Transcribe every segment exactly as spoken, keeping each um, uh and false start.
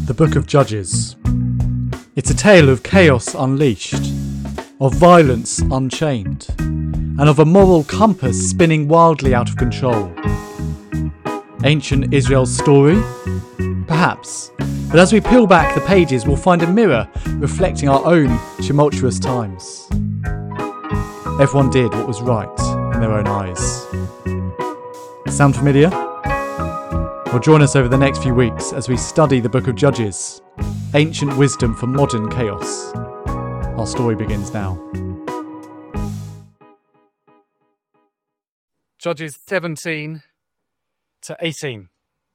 The Book of Judges. It's a tale of chaos unleashed, of violence unchained, and of a moral compass spinning wildly out of control. Ancient Israel's story? Perhaps, but as we peel back the pages we'll find a mirror reflecting our own tumultuous times. Everyone did what was right in their own eyes. Sound familiar? Well, join us over the next few weeks as we study the Book of Judges, ancient wisdom for modern chaos. Our story begins now. Judges seventeen to eighteen.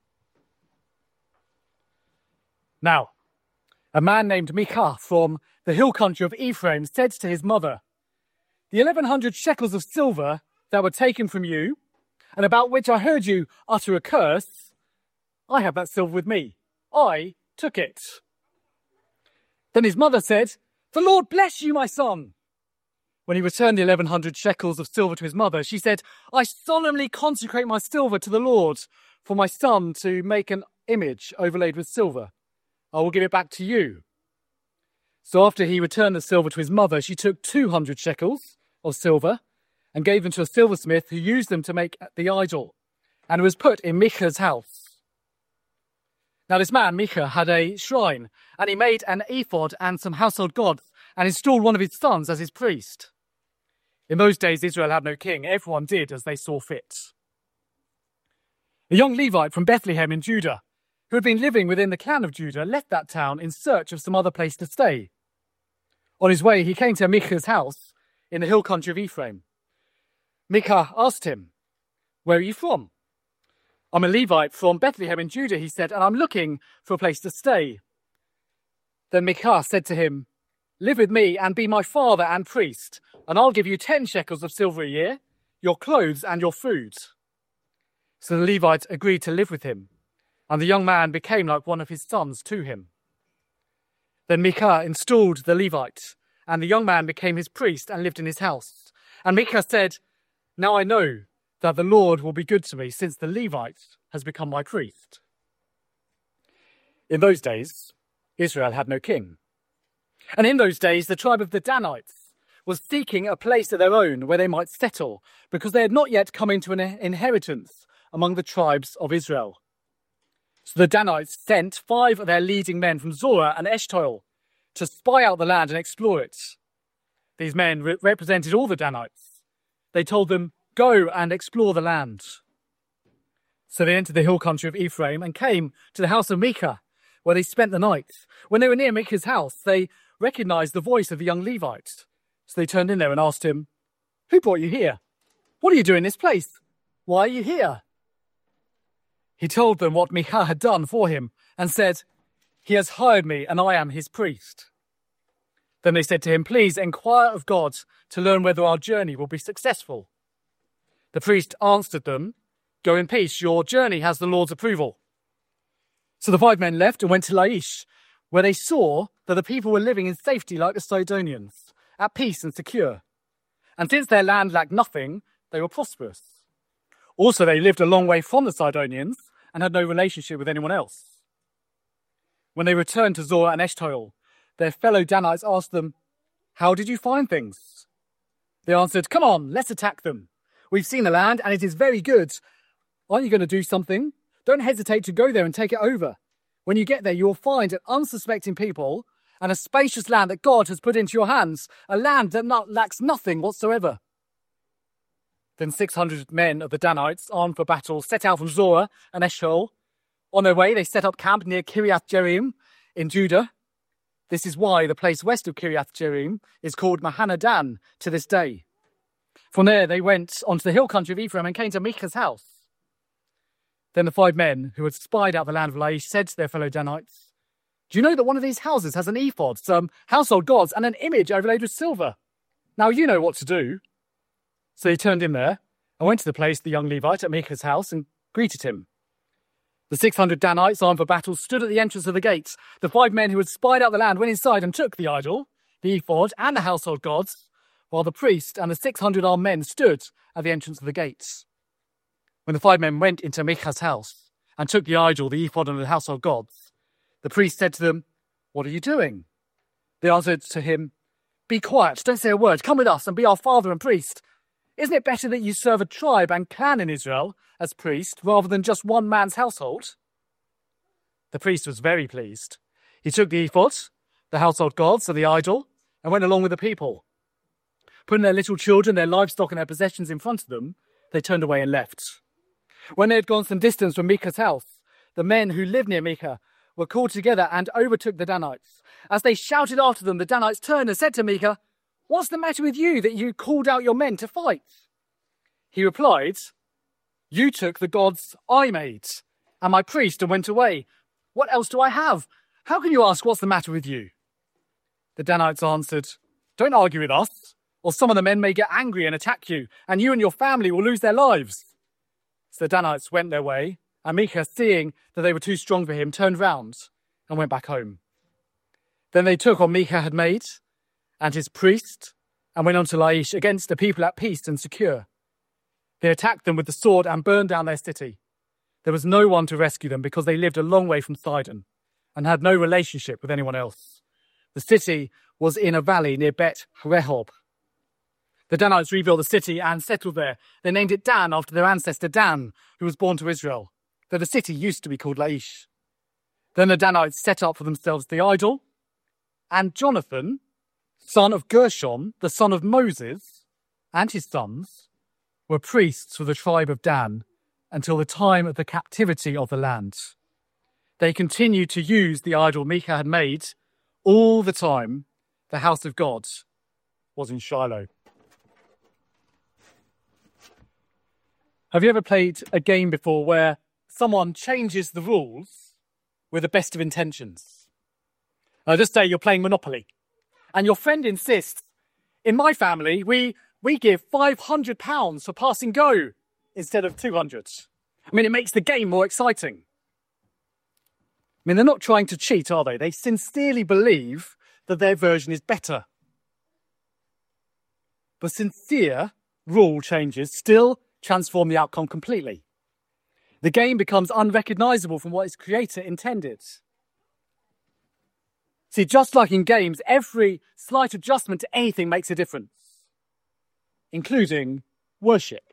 Now, a man named Micah from the hill country of Ephraim said to his mother, "The eleven hundred shekels of silver that were taken from you, and about which I heard you utter a curse, I have that silver with me. I took it." Then his mother said, "The Lord bless you, my son." When he returned the eleven hundred shekels of silver to his mother, she said, "I solemnly consecrate my silver to the Lord for my son to make an image overlaid with silver. I will give it back to you." So after he returned the silver to his mother, she took two hundred shekels of silver and gave them to a silversmith who used them to make the idol, and it was put in Micah's house. Now this man, Micah, had a shrine, and he made an ephod and some household gods, and installed one of his sons as his priest. In those days, Israel had no king. Everyone did as they saw fit. A young Levite from Bethlehem in Judah, who had been living within the clan of Judah, left that town in search of some other place to stay. On his way, he came to Micah's house in the hill country of Ephraim. Micah asked him, "Where are you from?" "I'm a Levite from Bethlehem in Judah," he said, "and I'm looking for a place to stay." Then Micah said to him, "Live with me and be my father and priest, and I'll give you ten shekels of silver a year, your clothes and your food." So the Levite agreed to live with him, and the young man became like one of his sons to him. Then Micah installed the Levite, and the young man became his priest and lived in his house. And Micah said, "Now I know that the Lord will be good to me, since the Levite has become my priest." In those days, Israel had no king. And in those days, the tribe of the Danites was seeking a place of their own where they might settle, because they had not yet come into an inheritance among the tribes of Israel. So the Danites sent five of their leading men from Zorah and Eshtaol to spy out the land and explore it. These men re- represented all the Danites. They told them, "Go and explore the land." So they entered the hill country of Ephraim and came to the house of Micah, where they spent the night. When they were near Micah's house, they recognized the voice of the young Levite. So they turned in there and asked him, "Who brought you here? What are you doing in this place? Why are you here?" He told them what Micah had done for him and said, "He has hired me and I am his priest." Then they said to him, "Please inquire of God to learn whether our journey will be successful." The priest answered them, "Go in peace, your journey has the Lord's approval." So the five men left and went to Laish, where they saw that the people were living in safety like the Sidonians, at peace and secure. And since their land lacked nothing, they were prosperous. Also, they lived a long way from the Sidonians and had no relationship with anyone else. When they returned to Zorah and Eshtaol, their fellow Danites asked them, "How did you find things?" They answered, "Come on, let's attack them. We've seen the land and it is very good. Aren't you going to do something? Don't hesitate to go there and take it over. When you get there, you will find an unsuspecting people and a spacious land that God has put into your hands, a land that not, lacks nothing whatsoever." Then six hundred men of the Danites, armed for battle, set out from Zorah and Eshtaol. On their way, they set up camp near Kiriath Jearim in Judah. This is why the place west of Kiriath Jearim is called Mahanadan to this day. From there, they went onto the hill country of Ephraim and came to Micah's house. Then the five men who had spied out the land of Laish said to their fellow Danites, "Do you know that one of these houses has an ephod, some household gods, and an image overlaid with silver? Now you know what to do." So they turned in there and went to the place of the young Levite at Micah's house and greeted him. The six hundred Danites, armed for battle, stood at the entrance of the gates. The five men who had spied out the land went inside and took the idol, the ephod, and the household gods, while the priest and the six hundred armed men stood at the entrance of the gates. When the five men went into Micah's house and took the idol, the ephod, and the household gods, The priest said to them, "What are you doing?" They answered to him, "Be quiet, don't say a word. Come with us and be our father and priest. Isn't it better that you serve a tribe and clan in Israel as priest rather than just one man's household?" The priest was very pleased. He took the ephod, the household gods and the idol, and went along with the people. Putting their little children, their livestock and their possessions in front of them, they turned away and left. When they had gone some distance from Micah's house, the men who lived near Micah were called together and overtook the Danites. As they shouted after them, the Danites turned and said to Micah, "What's the matter with you that you called out your men to fight?" He replied, "You took the gods I made and my priest and went away. What else do I have? How can you ask what's the matter with you?" The Danites answered, "Don't argue with us, or some of the men may get angry and attack you, and you and your family will lose their lives." So the Danites went their way, and Micah, seeing that they were too strong for him, turned round and went back home. Then they took what Micah had made and his priest and went on to Laish against the people at peace and secure. They attacked them with the sword and burned down their city. There was no one to rescue them because they lived a long way from Sidon and had no relationship with anyone else. The city was in a valley near Bet Rehob. The Danites rebuilt the city and settled there. They named it Dan after their ancestor Dan, who was born to Israel, though the city used to be called Laish. Then the Danites set up for themselves the idol, and Jonathan, son of Gershom, the son of Moses, and his sons, were priests for the tribe of Dan until the time of the captivity of the land. They continued to use the idol Micah had made all the time the house of God was in Shiloh. Have you ever played a game before where someone changes the rules with the best of intentions? Uh, just say you're playing Monopoly and your friend insists, "In my family, we, we give five hundred pounds for passing go instead of two hundred. I mean, it makes the game more exciting. I mean, they're not trying to cheat, are they? They sincerely believe that their version is better. But sincere rule changes still transform the outcome completely. The game becomes unrecognisable from what its creator intended. See, just like in games, every slight adjustment to anything makes a difference, including worship.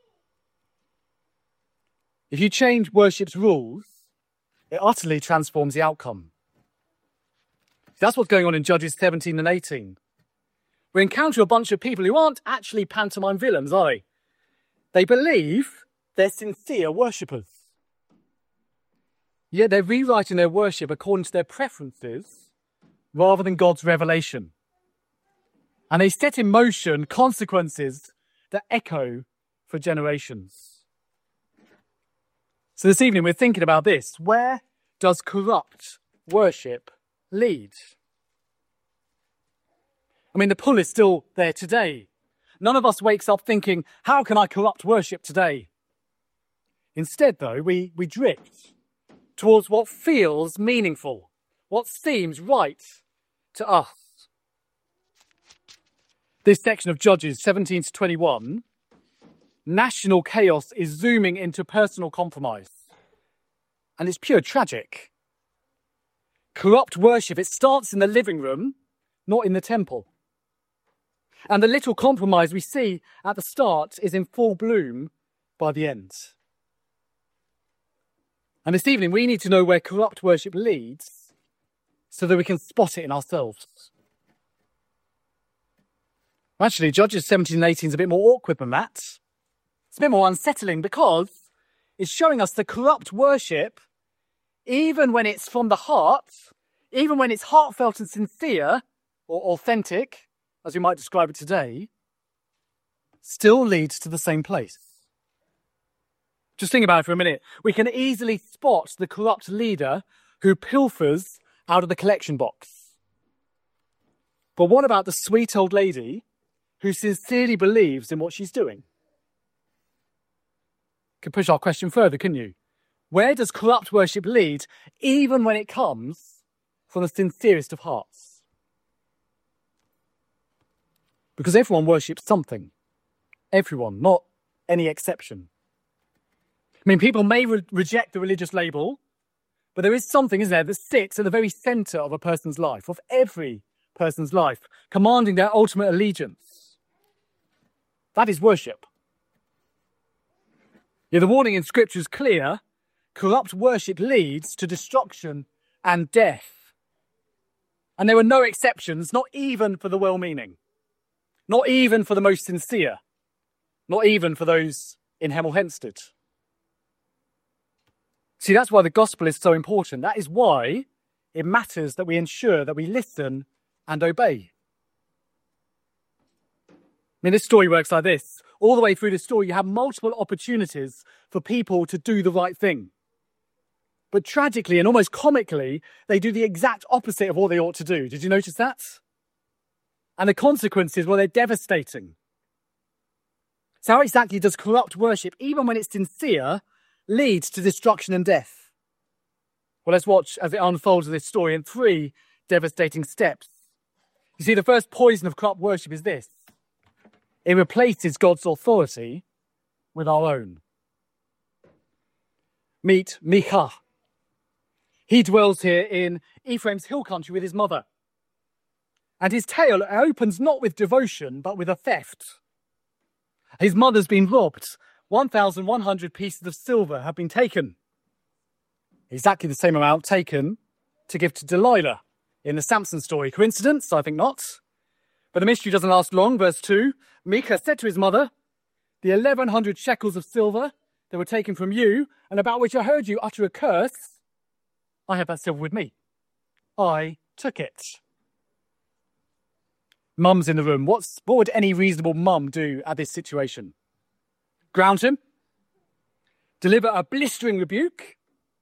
If you change worship's rules, it utterly transforms the outcome. That's what's going on in Judges seventeen and eighteen. We encounter a bunch of people who aren't actually pantomime villains, are they? They believe they're sincere worshippers. Yet they're rewriting their worship according to their preferences rather than God's revelation. And they set in motion consequences that echo for generations. So this evening we're thinking about this. Where does corrupt worship lead? I mean, the pull is still there today. None of us wakes up thinking, how can I corrupt worship today? Instead, though, we, we drift towards what feels meaningful, what seems right to us. This section of Judges seventeen to twenty-one, national chaos is zooming into personal compromise. And it's pure tragic. Corrupt worship, it starts in the living room, not in the temple. And the little compromise we see at the start is in full bloom by the end. And this evening, we need to know where corrupt worship leads so that we can spot it in ourselves. Actually, Judges seventeen and eighteen is a bit more awkward than that. It's a bit more unsettling because it's showing us that corrupt worship, even when it's from the heart, even when it's heartfelt and sincere or authentic, as we might describe it today, still leads to the same place. Just think about it for a minute. We can easily spot the corrupt leader who pilfers out of the collection box. But what about the sweet old lady who sincerely believes in what she's doing? You could push our question further, couldn't you? Where does corrupt worship lead, even when it comes from the sincerest of hearts? Because everyone worships something. Everyone, not any exception. I mean, people may re- reject the religious label, But there is something, isn't there, that sits at the very centre of a person's life, of every person's life, commanding their ultimate allegiance. That is worship. Yeah, the warning in Scripture is clear. Corrupt worship leads to destruction and death. And there are no exceptions, not even for the well-meaning. Not even for the most sincere. Not even for those in Hemel Hempstead. See, that's why the gospel is so important. That is why it matters that we ensure that we listen and obey. I mean, this story works like this. All the way through the story, you have multiple opportunities for people to do the right thing. But tragically and almost comically, they do the exact opposite of what they ought to do. Did you notice that? And the consequences, well, they're devastating. So how exactly does corrupt worship, even when it's sincere, lead to destruction and death? Well, let's watch as it unfolds this story in three devastating steps. You see, the first poison of corrupt worship is this. It replaces God's authority with our own. Meet Micah. He dwells here in Ephraim's hill country with his mother. And his tale opens not with devotion, but with a theft. His mother's been robbed. one thousand one hundred pieces of silver have been taken. Exactly the same amount taken to give to Delilah in the Samson story. Coincidence? I think not. But the mystery doesn't last long. Verse two, Micah said to his mother, the eleven hundred shekels of silver that were taken from you, and about which I heard you utter a curse, I have that silver with me. I took it. Mum's in the room. What's, what would any reasonable mum do at this situation? Ground him? Deliver a blistering rebuke?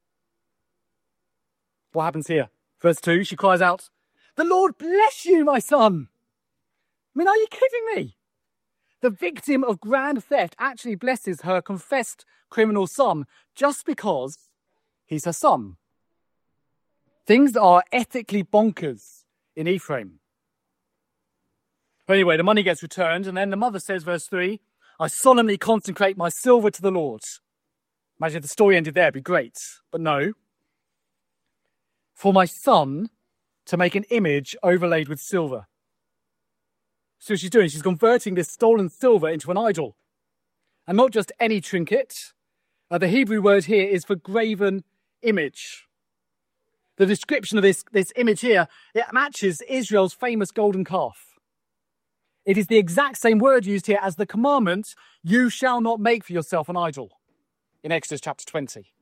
What happens here? Verse two, she cries out, the Lord bless you, my son. I mean, are you kidding me? The victim of grand theft actually blesses her confessed criminal son just because he's her son. Things are ethically bonkers in Ephraim. But anyway, the money gets returned, and then the mother says, verse three, I solemnly consecrate my silver to the Lord. Imagine if the story ended there, it'd be great. But no. For my son to make an image overlaid with silver. So what she's doing, she's converting this stolen silver into an idol. And not just any trinket. Uh, the Hebrew word here is for graven image. The description of this, this image here, it matches Israel's famous golden calf. It is the exact same word used here as the commandment, you shall not make for yourself an idol, in Exodus chapter twenty.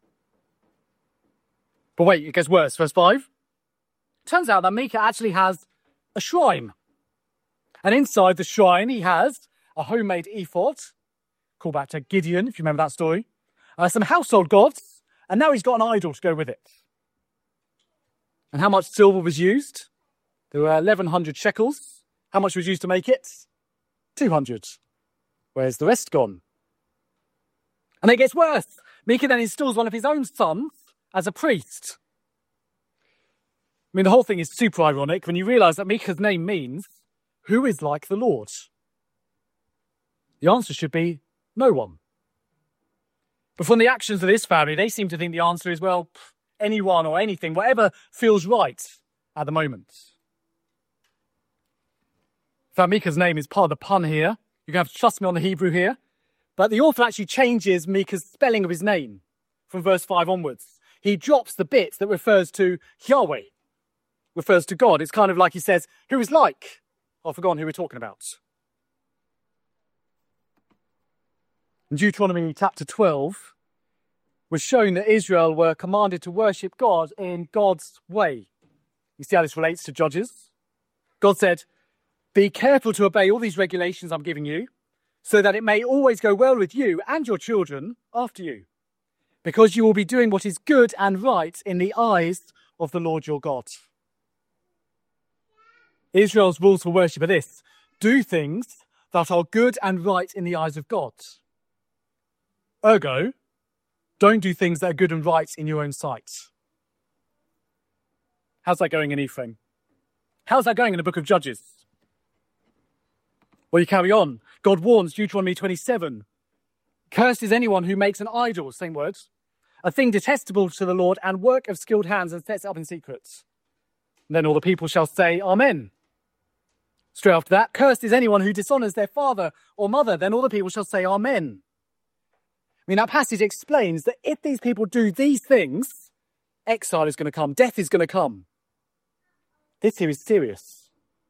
But wait, it gets worse. Verse five. Turns out that Micah actually has a shrine. And inside the shrine, he has a homemade ephod, call back to Gideon, if you remember that story, uh, some household gods, and now he's got an idol to go with it. And how much silver was used? There were eleven hundred shekels. How much was used to make it? two hundred. Where's the rest gone? And it gets worse. Micah then installs one of his own sons as a priest. I mean, the whole thing is super ironic when you realise that Micah's name means, who is like the Lord? The answer should be, no one. But from the actions of this family, they seem to think the answer is, well, anyone or anything, whatever feels right at the moment. In fact, Micah's name is part of the pun here. You're going to have to trust me on the Hebrew here. But the author actually changes Micah's spelling of his name from verse five onwards. He drops the bit that refers to Yahweh, refers to God. It's kind of like he says, who is like? I've forgotten who we're talking about. In Deuteronomy chapter twelve, we're shown that Israel were commanded to worship God in God's way. You see how this relates to Judges? God said, be careful to obey all these regulations I'm giving you, so that it may always go well with you and your children after you, because you will be doing what is good and right in the eyes of the Lord your God. Israel's rules for worship are this: do things that are good and right in the eyes of God. Ergo, don't do things that are good and right in your own sight. How's that going in Ephraim? How's that going in the book of Judges? Well, you carry on. God warns, Deuteronomy twenty-seven. Cursed is anyone who makes an idol, same words, a thing detestable to the Lord and work of skilled hands, and sets it up in secret. And then all the people shall say, Amen. Straight after that, cursed is anyone who dishonours their father or mother. Then all the people shall say, Amen. I mean, that passage explains that if these people do these things, exile is going to come, death is going to come. This here is serious.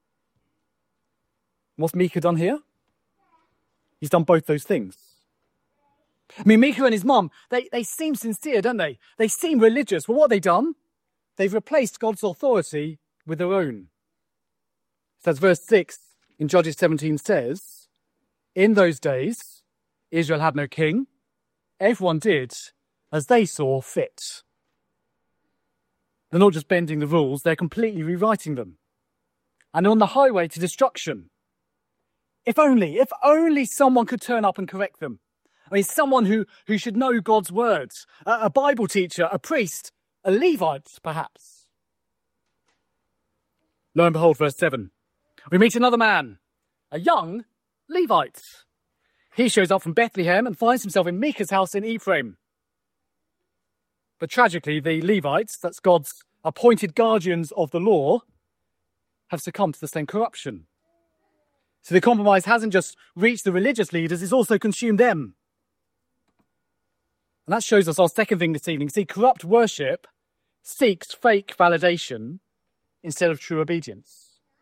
What's Micah done here? He's done both those things. I mean, Micah and his mum, they, they seem sincere, don't they? They seem religious. Well, what have they done? They've replaced God's authority with their own. So as verse six in Judges seventeen says, in those days, Israel had no king. Everyone did as they saw fit. They're not just bending the rules, they're completely rewriting them. And on the highway to destruction. If only, if only someone could turn up and correct them. I mean, someone who, who should know God's words. A, a Bible teacher, a priest, a Levite, perhaps. Lo and behold, verse seven. We meet another man, a young Levite. He shows up from Bethlehem and finds himself in Micah's house in Ephraim. But tragically, the Levites, that's God's appointed guardians of the law, have succumbed to the same corruption. So the compromise hasn't just reached the religious leaders, it's also consumed them. And that shows us our second thing this evening. See, corrupt worship seeks fake validation instead of true obedience.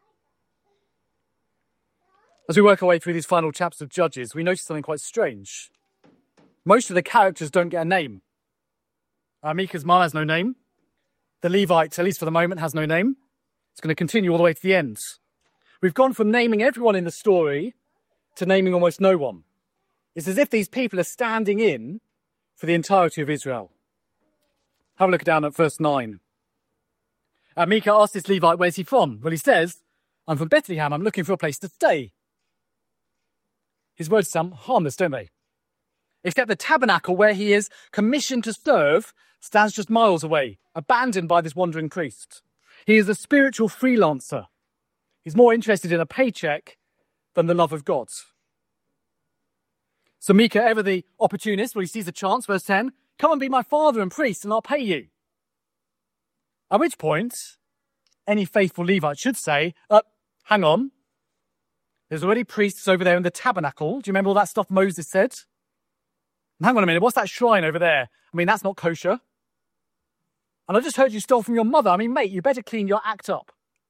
As we work our way through these final chapters of Judges, we notice something quite strange. Most of the characters don't get a name. Uh, Micah's mum has no name. The Levite, at least for the moment, has no name. It's going to continue all the way to the end. We've gone from naming everyone in the story to naming almost no one. It's as if these people are standing in for the entirety of Israel. Have a look down at verse nine. Uh, Micah asks this Levite, where's he from? Well, he says, I'm from Bethlehem. I'm looking for a place to stay. His words sound harmless, don't they? Except the tabernacle where he is commissioned to serve stands just miles away, abandoned by this wandering priest. He is a spiritual freelancer. He's more interested in a paycheck than the love of God. So Micah, ever the opportunist, well, he sees a chance, verse ten, come and be my father and priest and I'll pay you. At which point, any faithful Levite should say, uh, hang on, there's already priests over there in the tabernacle. Do you remember all that stuff Moses said? And hang on a minute, what's that shrine over there? I mean, that's not kosher. And I just heard you stole from your mother. I mean, mate, you better clean your act up.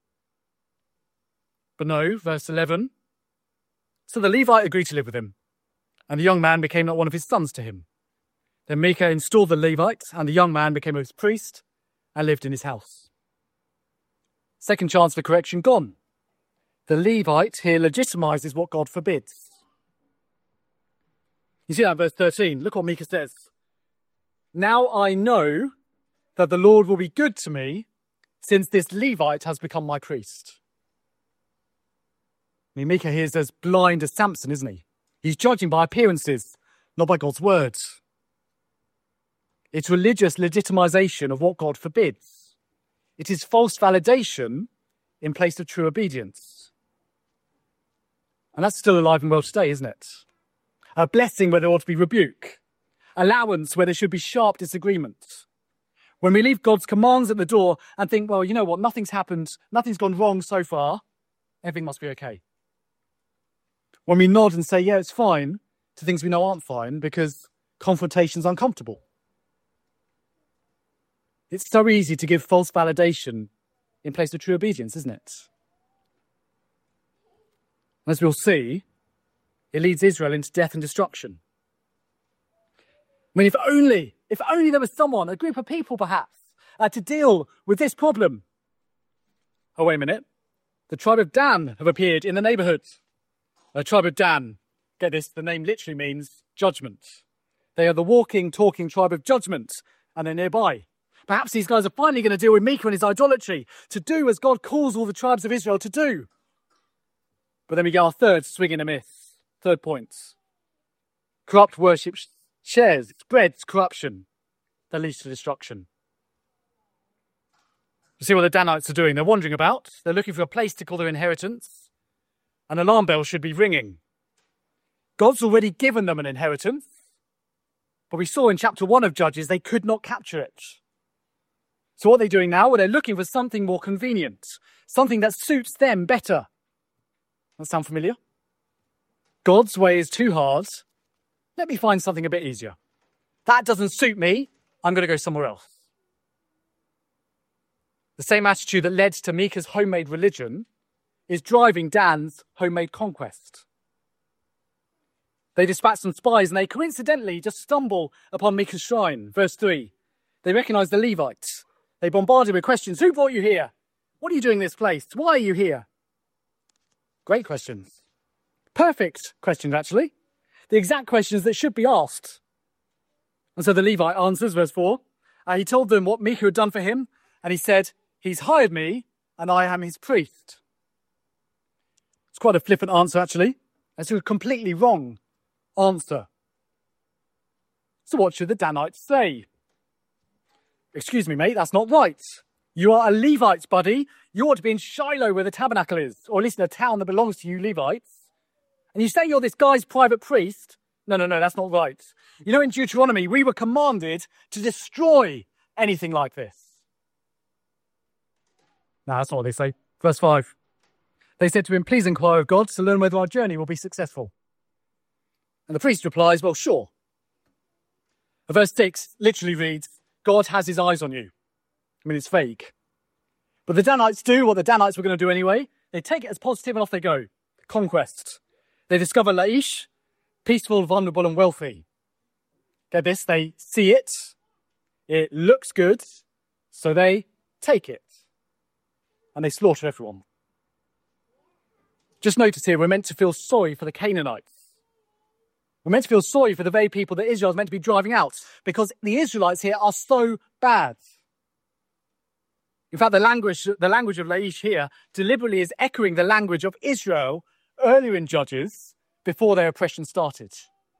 But no, verse eleven. So the Levite agreed to live with him, and the young man became not one of his sons to him. Then Micah installed the Levite, and the young man became his priest and lived in his house. Second chance for correction gone. The Levite here legitimizes what God forbids. You see that in verse thirteen. Look what Micah says. Now I know that the Lord will be good to me since this Levite has become my priest. I mean, Micah here is as blind as Samson, isn't he? He's judging by appearances, not by God's words. It's religious legitimization of what God forbids. It is false validation in place of true obedience. And that's still alive and well today, isn't it? A blessing where there ought to be rebuke. Allowance where there should be sharp disagreement. When we leave God's commands at the door and think, well, you know what, nothing's happened, nothing's gone wrong so far, everything must be okay. When we nod and say, yeah, it's fine, to things we know aren't fine because confrontation's uncomfortable. It's so easy to give false validation in place of true obedience, isn't it? As we'll see, it leads Israel into death and destruction. I mean, if only, if only there was someone, a group of people perhaps, uh, to deal with this problem. Oh, wait a minute. The tribe of Dan have appeared in the neighbourhood. The tribe of Dan, get this, the name literally means judgment. They are the walking, talking tribe of judgment, and they're nearby. Perhaps these guys are finally going to deal with Micah and his idolatry, to do as God calls all the tribes of Israel to do. But then we get our third swing and a miss. Third point. Corrupt worship shares, spreads corruption that leads to destruction. You see what the Danites are doing. They're wandering about. They're looking for a place to call their inheritance. An alarm bell should be ringing. God's already given them an inheritance. But we saw in chapter one of Judges, they could not capture it. So what are they doing now? Well, they're looking for something more convenient, something that suits them better. That sound familiar? God's way is too hard. Let me find something a bit easier. That doesn't suit me. I'm going to go somewhere else. The same attitude that led to Micah's homemade religion is driving Dan's homemade conquest. They dispatch some spies and they coincidentally just stumble upon Micah's shrine. Verse three. They recognize the Levites. They bombarded with questions. Who brought you here? What are you doing in this place? Why are you here? Great questions. Perfect questions, actually. The exact questions that should be asked. And so the Levite answers, verse four. Uh, he told them what Micah had done for him, and he said, he's hired me, and I am his priest. It's quite a flippant answer, actually. It's a completely wrong answer. So what should the Danites say? Excuse me, mate, that's not right. You are a Levite, buddy. You ought to be in Shiloh where the tabernacle is, or at least in a town that belongs to you Levites. And you say you're this guy's private priest? No, no, no, that's not right. You know, in Deuteronomy, we were commanded to destroy anything like this. No, that's not what they say. Verse five. They said to him, please inquire of God to learn whether our journey will be successful. And the priest replies, well, sure. Verse six literally reads, God has his eyes on you. I mean, it's fake. But the Danites do what the Danites were going to do anyway. They take it as positive and off they go. Conquest. They discover Laish, peaceful, vulnerable, and wealthy. Get this, they see it. It looks good. So they take it. And they slaughter everyone. Just notice here, we're meant to feel sorry for the Canaanites. We're meant to feel sorry for the very people that Israel is meant to be driving out, because the Israelites here are so bad. In fact, the language, the language of Laish here deliberately is echoing the language of Israel earlier in Judges before their oppression started.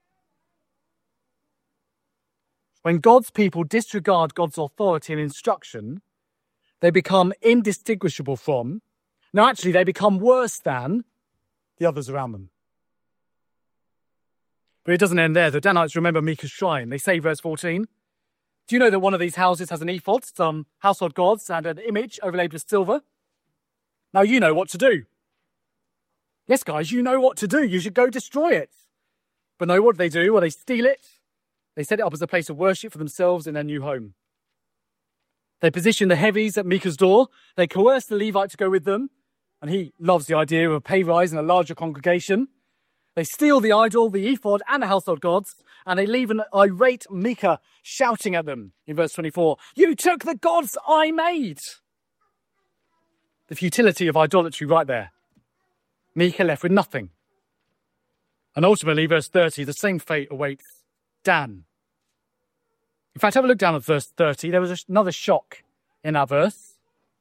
When God's people disregard God's authority and instruction, they become indistinguishable from, no, actually, they become worse than the others around them. But it doesn't end there. The Danites remember Micah's shrine. They say, verse fourteen, do you know that one of these houses has an ephod, some household gods, and an image overlaid with silver? Now you know what to do. Yes, guys, you know what to do. You should go destroy it. But no, what do they do? Well, they steal it. They set it up as a place of worship for themselves in their new home. They position the heavies at Micah's door. They coerce the Levite to go with them. And he loves the idea of a pay rise and a larger congregation. They steal the idol, the ephod, and the household gods, and they leave an irate Micah shouting at them in verse twenty-four, you took the gods I made. The futility of idolatry right there. Micah left with nothing. And ultimately, verse thirty, the same fate awaits Dan. In fact, have a look down at verse thirty. There was another shock in that verse.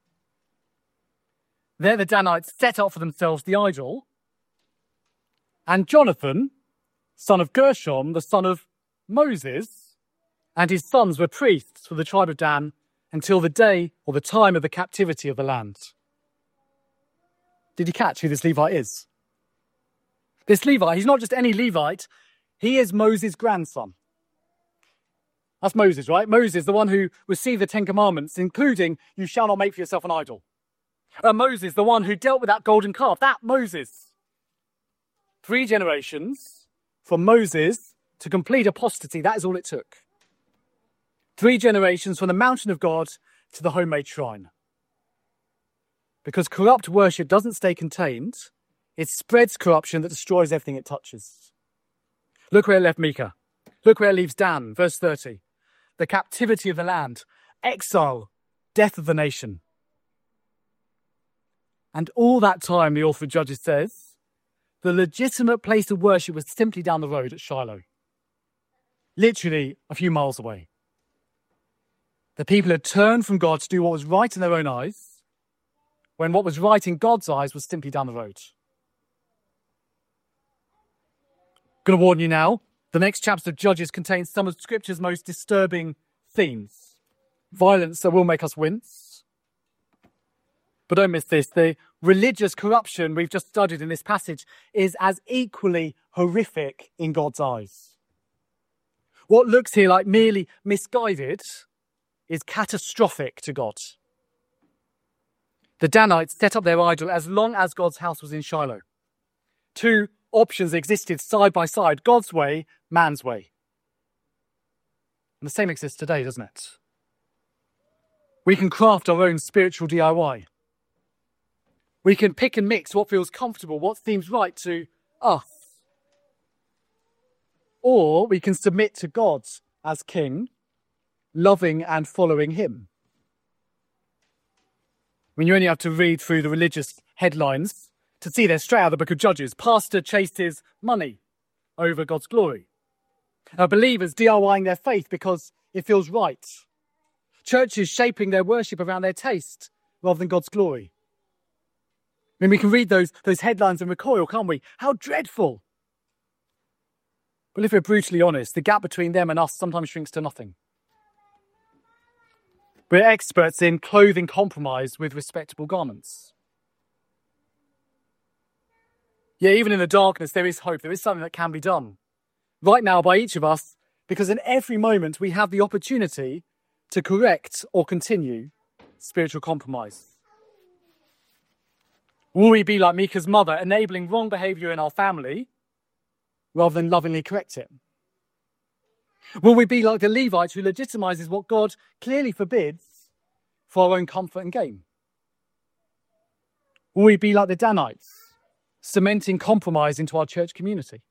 There the Danites set up for themselves the idol, and Jonathan, son of Gershom, the son of Moses, and his sons were priests for the tribe of Dan until the day or the time of the captivity of the land. Did you catch who this Levite is? This Levite, he's not just any Levite, he is Moses' grandson. That's Moses, right? Moses, the one who received the Ten Commandments, including, you shall not make for yourself an idol. Uh, Moses, the one who dealt with that golden calf, that Moses. Three generations from Moses to complete apostasy, that is all it took. Three generations from the mountain of God to the homemade shrine. Because corrupt worship doesn't stay contained, it spreads corruption that destroys everything it touches. Look where it left Micah. Look where it leaves Dan, verse thirty. The captivity of the land, exile, death of the nation. And all that time, the author of Judges says, the legitimate place of worship was simply down the road at Shiloh. Literally a few miles away. The people had turned from God to do what was right in their own eyes, when what was right in God's eyes was simply down the road. I'm going to warn you now, the next chapter of Judges contains some of Scripture's most disturbing themes. Violence that will make us wince. But don't miss this, the religious corruption we've just studied in this passage is as equally horrific in God's eyes. What looks here like merely misguided is catastrophic to God. The Danites set up their idol as long as God's house was in Shiloh. Two options existed side by side, God's way, man's way. And the same exists today, doesn't it? We can craft our own spiritual D I Y. We can pick and mix what feels comfortable, what seems right to us. Or we can submit to God as King, loving and following him. I mean, you only have to read through the religious headlines to see they're straight out of the book of Judges. Pastor chases money over God's glory. Uh, believers DIYing their faith because it feels right. Churches shaping their worship around their taste rather than God's glory. I mean, we can read those, those headlines and recoil, can't we? How dreadful! But if we're brutally honest, the gap between them and us sometimes shrinks to nothing. We're experts in clothing compromise with respectable garments. Yeah, even in the darkness, there is hope. There is something that can be done. Right now, by each of us, because in every moment we have the opportunity to correct or continue spiritual compromise. Will we be like Micah's mother, enabling wrong behaviour in our family rather than lovingly correct it? Will we be like the Levite who legitimizes what God clearly forbids for our own comfort and gain? Will we be like the Danites, cementing compromise into our church community?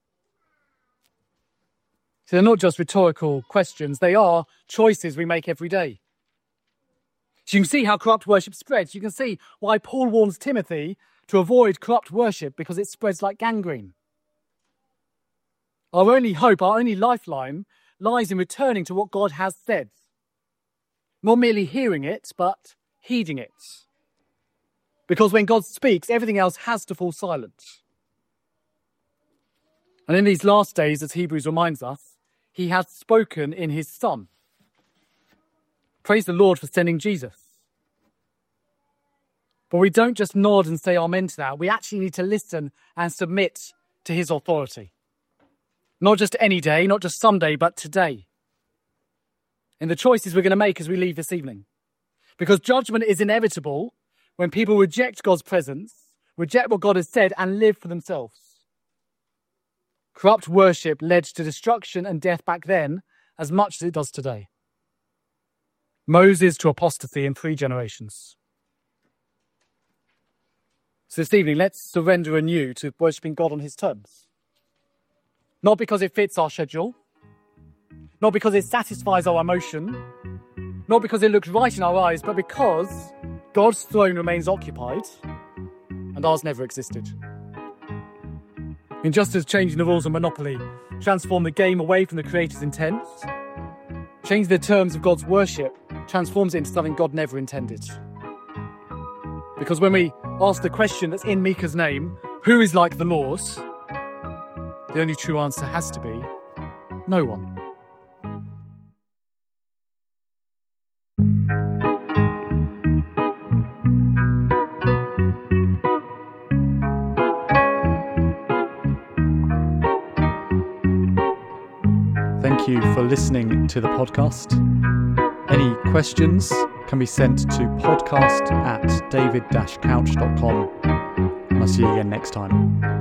So they're not just rhetorical questions, they are choices we make every day. So you can see how corrupt worship spreads. You can see why Paul warns Timothy to avoid corrupt worship because it spreads like gangrene. Our only hope, our only lifeline, lies in returning to what God has said. Not merely hearing it, but heeding it. Because when God speaks, everything else has to fall silent. And in these last days, as Hebrews reminds us, he has spoken in his Son. Praise the Lord for sending Jesus. But we don't just nod and say amen to that. We actually need to listen and submit to his authority. Not just any day, not just someday, but today. In the choices we're going to make as we leave this evening. Because judgment is inevitable when people reject God's presence, reject what God has said, and live for themselves. Corrupt worship led to destruction and death back then as much as it does today. Moses to apostasy in three generations. So this evening, let's surrender anew to worshipping God on his terms. Not because it fits our schedule, not because it satisfies our emotion, not because it looks right in our eyes, but because God's throne remains occupied and ours never existed. And just as changing the rules of Monopoly transformed the game away from the creator's intent, changing the terms of God's worship transforms it into something God never intended. Because when we ask the question that's in Micah's name, who is like the Lord? The only true answer has to be, no one. Thank you for listening to the podcast. Any questions can be sent to podcast at david dash couch dot com. And I'll see you again next time.